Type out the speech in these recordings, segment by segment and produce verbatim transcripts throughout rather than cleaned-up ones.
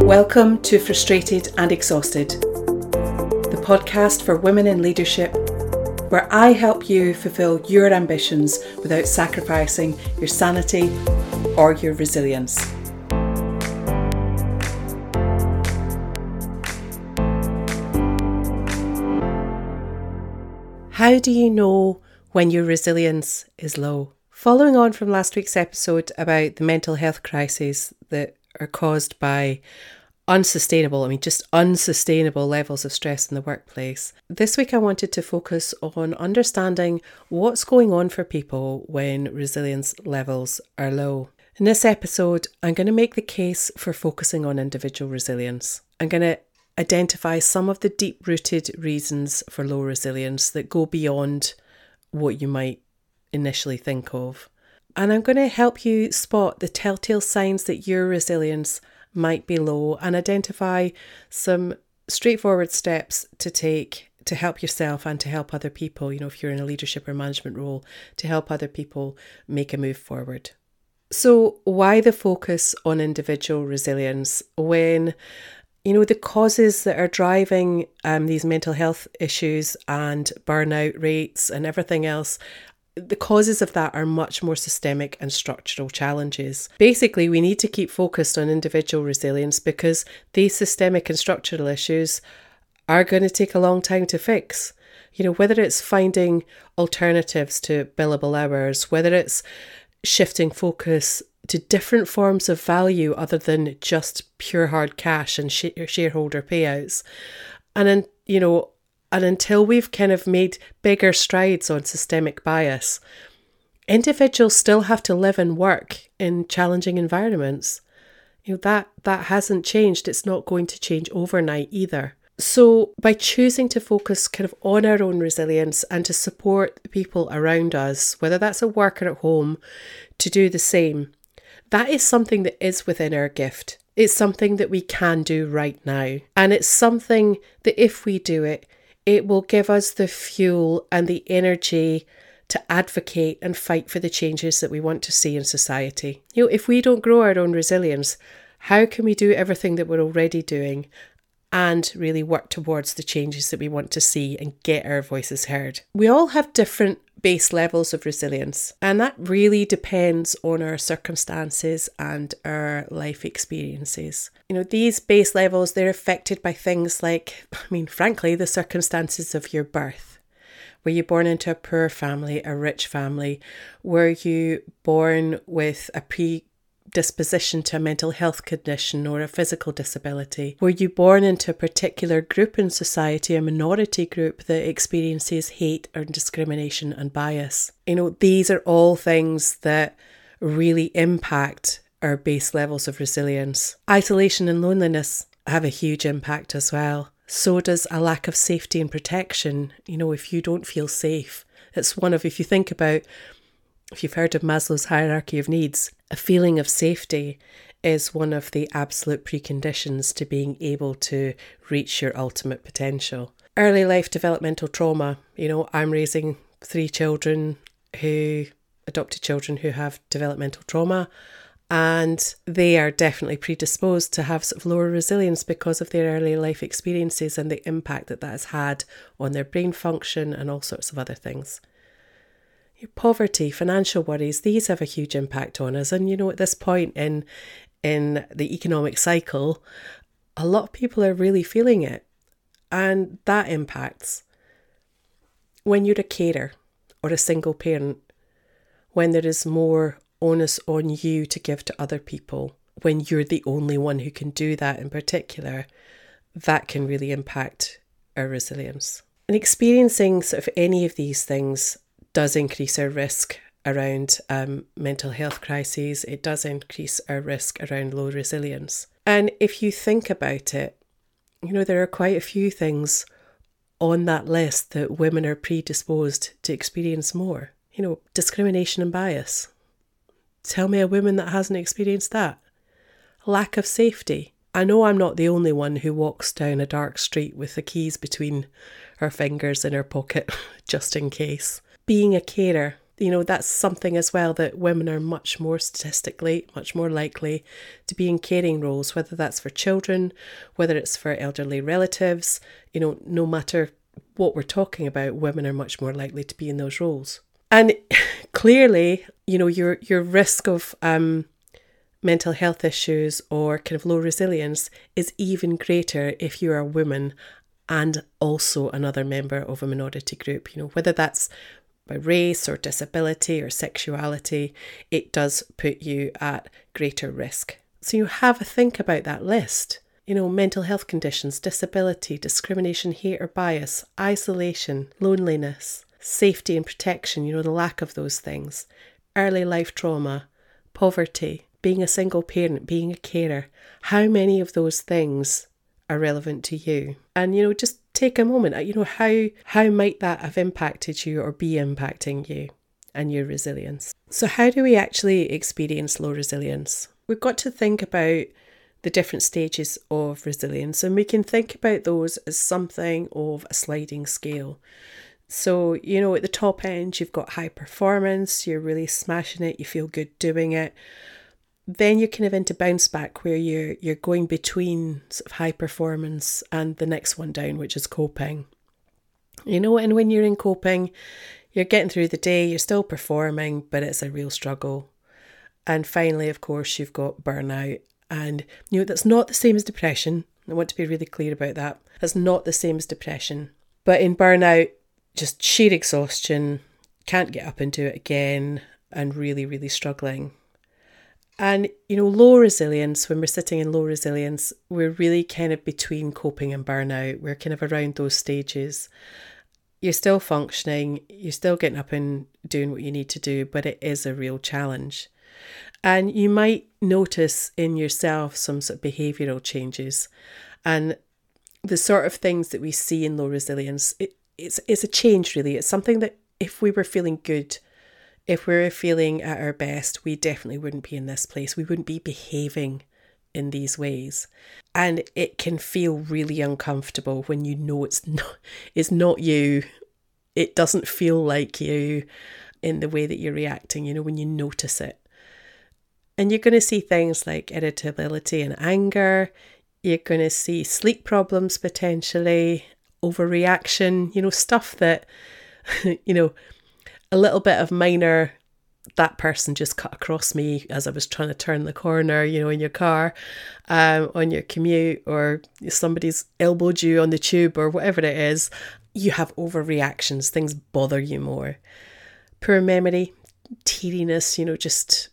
Welcome to Frustrated and Exhausted, the podcast for women in leadership, where I help you fulfill your ambitions without sacrificing your sanity or your resilience. How do you know when your resilience is low? Following on from last week's episode about the mental health crises that are caused by unsustainable, I mean just unsustainable levels of stress in the workplace, this week I wanted to focus on understanding what's going on for people when resilience levels are low. In this episode, I'm going to make the case for focusing on individual resilience. I'm going to identify some of the deep-rooted reasons for low resilience that go beyond what you might initially think of. And I'm going to help you spot the telltale signs that your resilience might be low and identify some straightforward steps to take to help yourself and to help other people, you know, if you're in a leadership or management role, to help other people make a move forward. So why the focus on individual resilience when, you know, the causes that are driving um, these mental health issues and burnout rates and everything else, the causes of that are much more systemic and structural challenges. Basically, we need to keep focused on individual resilience because these systemic and structural issues are going to take a long time to fix. You know, whether it's finding alternatives to billable hours, whether it's shifting focus to different forms of value other than just pure hard cash and sh- shareholder payouts. And then, you know, And until we've kind of made bigger strides on systemic bias, individuals still have to live and work in challenging environments. You know, that, that hasn't changed. It's not going to change overnight either. So by choosing to focus kind of on our own resilience and to support the people around us, whether that's at work or at home, to do the same, that is something that is within our gift. It's something that we can do right now. And it's something that if we do it, it will give us the fuel and the energy to advocate and fight for the changes that we want to see in society. You know, if we don't grow our own resilience, how can we do everything that we're already doing and really work towards the changes that we want to see and get our voices heard? We all have different base levels of resilience, and that really depends on our circumstances and our life experiences. You know, these base levels, they're affected by things like, I mean, frankly, the circumstances of your birth. Were you born into a poor family, a rich family? Were you born with a predisposition to a mental health condition or a physical disability? Were you born into a particular group in society, a minority group that experiences hate or discrimination and bias? You know, these are all things that really impact our base levels of resilience. Isolation and loneliness have a huge impact as well. So does a lack of safety and protection. You know, if you don't feel safe, it's one of, if you think about, if you've heard of Maslow's hierarchy of needs, a feeling of safety is one of the absolute preconditions to being able to reach your ultimate potential. Early life developmental trauma, you know, I'm raising three children who, adopted children who have developmental trauma, and they are definitely predisposed to have sort of lower resilience because of their early life experiences and the impact that that has had on their brain function and all sorts of other things. Poverty, financial worries, these have a huge impact on us. And, you know, at this point in in the economic cycle, a lot of people are really feeling it. And that impacts. When you're a carer or a single parent, when there is more onus on you to give to other people, when you're the only one who can do that in particular, that can really impact our resilience. And experiencing sort of any of these things does increase our risk around um, mental health crises. It does increase our risk around low resilience. And if you think about it, you know, there are quite a few things on that list that women are predisposed to experience more. You know, discrimination and bias. Tell me a woman that hasn't experienced that. Lack of safety. I know I'm not the only one who walks down a dark street with the keys between her fingers in her pocket, just in case. Being a carer, You know, that's something as well, that women are much more statistically, much more likely to be in caring roles, whether that's for children, whether it's for elderly relatives, you know, no matter what we're talking about, women are much more likely to be in those roles. And clearly, you know, your your risk of um, mental health issues or kind of low resilience is even greater if you're a woman and also another member of a minority group, you know, whether that's by race or disability or sexuality, it does put you at greater risk. So you have a think about that list. You know, mental health conditions, disability, discrimination, hate or bias, isolation, loneliness, safety and protection, you know, the lack of those things, early life trauma, poverty, being a single parent, being a carer. How many of those things are relevant to you? And, you know, just take a moment, you know, how how might that have impacted you or be impacting you and your resilience? So how do we actually experience low resilience? We've got to think about the different stages of resilience, and we can think about those as something of a sliding scale. So, you know, at the top end, you've got high performance, you're really smashing it, you feel good doing it. Then you're kind of into bounce back, where you're you're going between sort of high performance and the next one down, which is coping. You know, and when you're in coping, you're getting through the day, you're still performing, but it's a real struggle. And finally, of course, you've got burnout. And, you know, that's not the same as depression. I want to be really clear about that. That's not the same as depression. But in burnout, just sheer exhaustion, can't get up and do it again, and really, really struggling. And, you know, low resilience, when we're sitting in low resilience, we're really kind of between coping and burnout. We're kind of around those stages. You're still functioning, you're still getting up and doing what you need to do, but it is a real challenge. And you might notice in yourself some sort of behavioural changes. And the sort of things that we see in low resilience, it, it's, it's a change really. It's something that if we were feeling good, if we were feeling at our best, we definitely wouldn't be in this place. We wouldn't be behaving in these ways. And it can feel really uncomfortable when you know it's not, it's not you. It doesn't feel like you in the way that you're reacting, you know, when you notice it. And you're going to see things like irritability and anger. You're going to see sleep problems potentially, overreaction, you know, stuff that, you know, a little bit of minor, that person just cut across me as I was trying to turn the corner, you know, in your car, um, on your commute, or somebody's elbowed you on the tube or whatever it is. You have overreactions, things bother you more. Poor memory, teariness, you know, just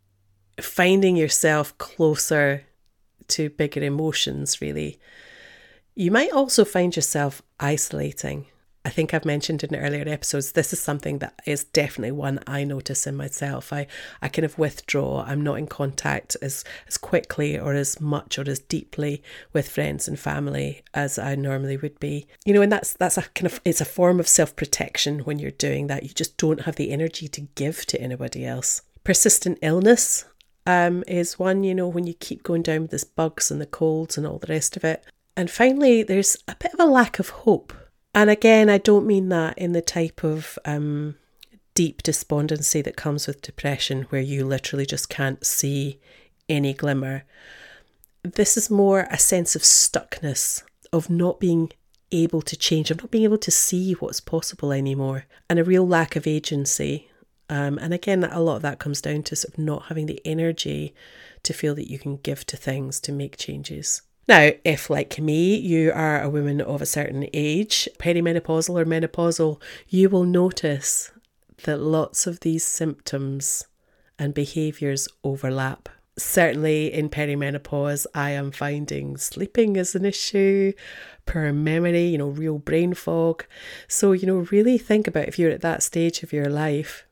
finding yourself closer to bigger emotions, really. You might also find yourself isolating. I think I've mentioned in earlier episodes, this is something that is definitely one I notice in myself. I, I kind of withdraw. I'm not in contact as, as quickly or as much or as deeply with friends and family as I normally would be. You know, and that's that's a kind of, it's a form of self-protection when you're doing that. You just don't have the energy to give to anybody else. Persistent illness um, is one, you know, when you keep going down with this bugs and the colds and all the rest of it. And finally, there's a bit of a lack of hope. And again, I don't mean that in the type of um, deep despondency that comes with depression, where you literally just can't see any glimmer. This is more a sense of stuckness, of not being able to change, of not being able to see what's possible anymore, and a real lack of agency. Um, and again, a lot of that comes down to sort of not having the energy to feel that you can give to things to make changes. Now, if like me, you are a woman of a certain age, perimenopausal or menopausal, you will notice that lots of these symptoms and behaviours overlap. Certainly in perimenopause, I am finding sleeping is an issue, poor memory, you know, real brain fog. So, you know, really think about if you're at that stage of your life,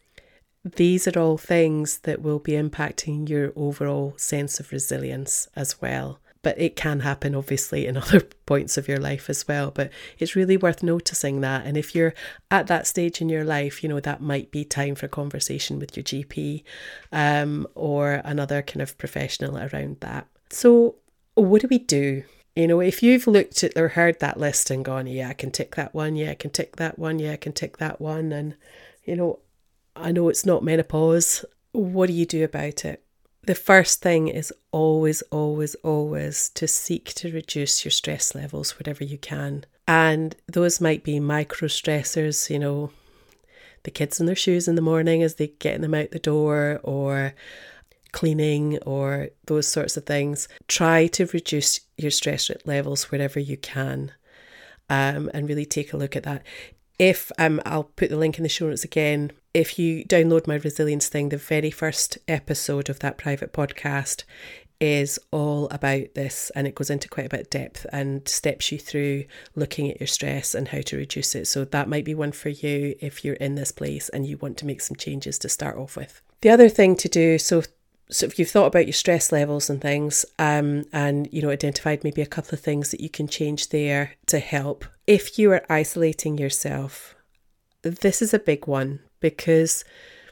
these are all things that will be impacting your overall sense of resilience as well. But it can happen, obviously, in other points of your life as well. But it's really worth noticing that. And if you're at that stage in your life, you know, that might be time for a conversation with your G P um, or another kind of professional around that. So what do we do? You know, if you've looked at or heard that list and gone, yeah, I can tick that one. Yeah, I can tick that one. Yeah, I can tick that one. And, you know, I know it's not menopause. What do you do about it? The first thing is always, always, always to seek to reduce your stress levels wherever you can. And those might be micro stressors, you know, the kids in their shoes in the morning as they get them out the door, or cleaning, or those sorts of things. Try to reduce your stress levels wherever you can, um, and really take a look at that. If um, I'll put the link in the show notes again. If you download my resilience thing, the very first episode of that private podcast is all about this, and it goes into quite a bit of depth and steps you through looking at your stress and how to reduce it. So that might be one for you if you're in this place and you want to make some changes to start off with. The other thing to do, so So if you've thought about your stress levels and things, um, and, you know, identified maybe a couple of things that you can change there to help. If you are isolating yourself, this is a big one because,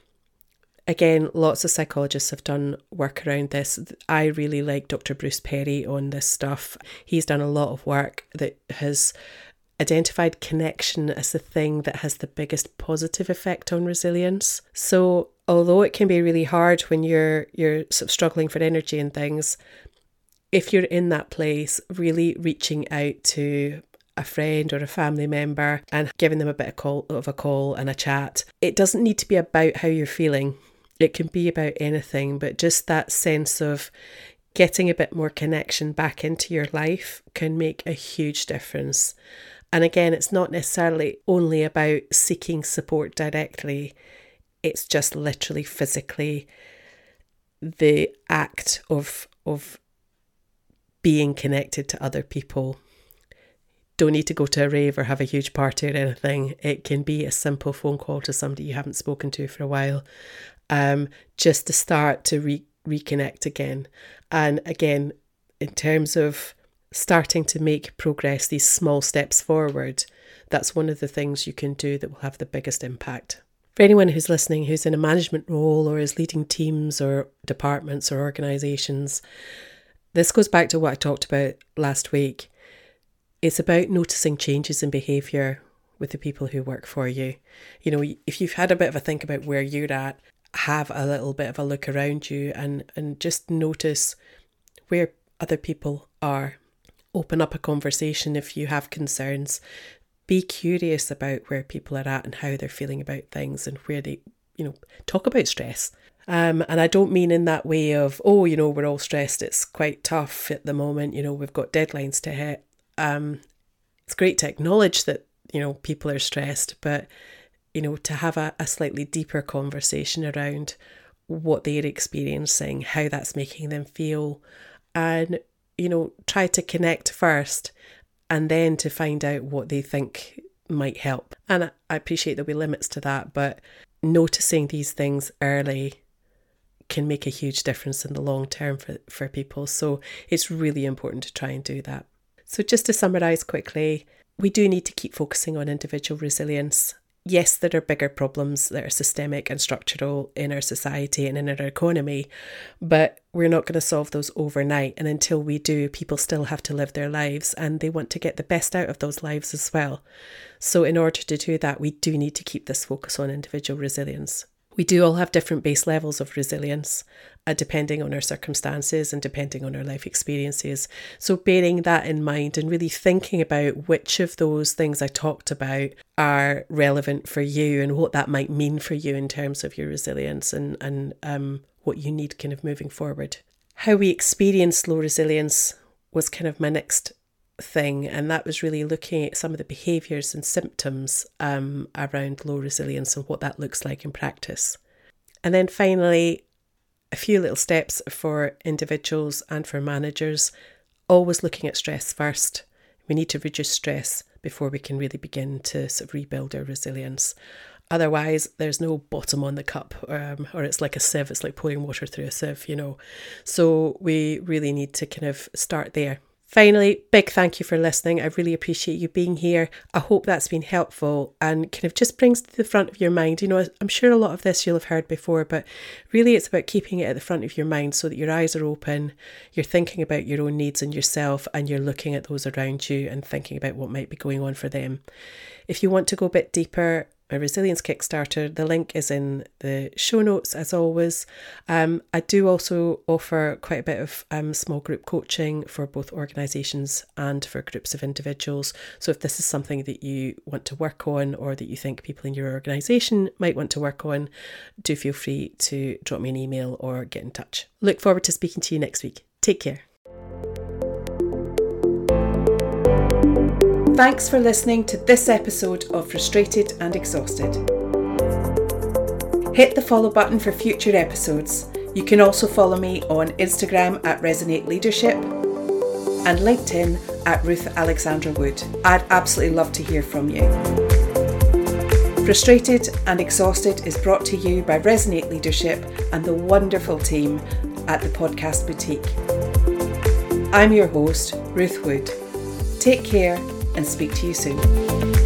again, lots of psychologists have done work around this. I really like Doctor Bruce Perry on this stuff. He's done a lot of work that has identified connection as the thing that has the biggest positive effect on resilience. So although it can be really hard when you're you're sort of struggling for energy and things, if you're in that place, really reaching out to a friend or a family member and giving them a bit of, call, of a call and a chat. It doesn't need to be about how you're feeling. It can be about anything, but just that sense of getting a bit more connection back into your life can make a huge difference. And again, it's not necessarily only about seeking support directly. It's just literally physically the act of of being connected to other people. Don't need to go to a rave or have a huge party or anything. It can be a simple phone call to somebody you haven't spoken to for a while, um, just to start to re- reconnect again. And again, in terms of starting to make progress, these small steps forward, that's one of the things you can do that will have the biggest impact. For anyone who's listening, who's in a management role or is leading teams or departments or organisations, this goes back to what I talked about last week. It's about noticing changes in behaviour with the people who work for you. You know, if you've had a bit of a think about where you're at, have a little bit of a look around you and, and just notice where other people are. Open up a conversation if you have concerns. Be curious about where people are at and how they're feeling about things and where they, you know, talk about stress. Um, and I don't mean in that way of, oh, you know, we're all stressed. It's quite tough at the moment. You know, we've got deadlines to hit. Um, it's great to acknowledge that, you know, people are stressed, but, you know, to have a, a slightly deeper conversation around what they're experiencing, how that's making them feel, and, you know, try to connect first and then to find out what they think might help. And I appreciate there'll be limits to that, but noticing these things early can make a huge difference in the long term for, for people. So it's really important to try and do that. So just to summarise quickly, we do need to keep focusing on individual resilience. Yes, there are bigger problems that are systemic and structural in our society and in our economy, but we're not going to solve those overnight. And until we do, people still have to live their lives and they want to get the best out of those lives as well. So in order to do that, we do need to keep this focus on individual resilience. We do all have different base levels of resilience, uh, depending on our circumstances and depending on our life experiences. So bearing that in mind and really thinking about which of those things I talked about are relevant for you and what that might mean for you in terms of your resilience and, and um, what you need kind of moving forward. How we experience low resilience was kind of my next thing, and that was really looking at some of the behaviours and symptoms um, around low resilience and what that looks like in practice. And then finally, a few little steps for individuals and for managers, always looking at stress first. We need to reduce stress before we can really begin to sort of rebuild our resilience. Otherwise, there's no bottom on the cup, um, or it's like a sieve, it's like pouring water through a sieve, you know. So we really need to kind of start there. Finally, big thank you for listening. I really appreciate you being here. I hope that's been helpful and kind of just brings to the front of your mind. You know, I'm sure a lot of this you'll have heard before, but really it's about keeping it at the front of your mind so that your eyes are open, you're thinking about your own needs and yourself, and you're looking at those around you and thinking about what might be going on for them. If you want to go a bit deeper, my Resilience Kickstarter. The link is in the show notes as always. Um, I do also offer quite a bit of um, small group coaching for both organisations and for groups of individuals. So if this is something that you want to work on or that you think people in your organisation might want to work on, do feel free to drop me an email or get in touch. Look forward to speaking to you next week. Take care. Thanks for listening to this episode of Frustrated and Exhausted. Hit the follow button for future episodes. You can also follow me on Instagram at Resonate Leadership and LinkedIn at Ruth Alexandra Wood. I'd absolutely love to hear from you. Frustrated and Exhausted is brought to you by Resonate Leadership and the wonderful team at the Podcast Boutique. I'm your host, Ruth Wood. Take care and speak to you soon.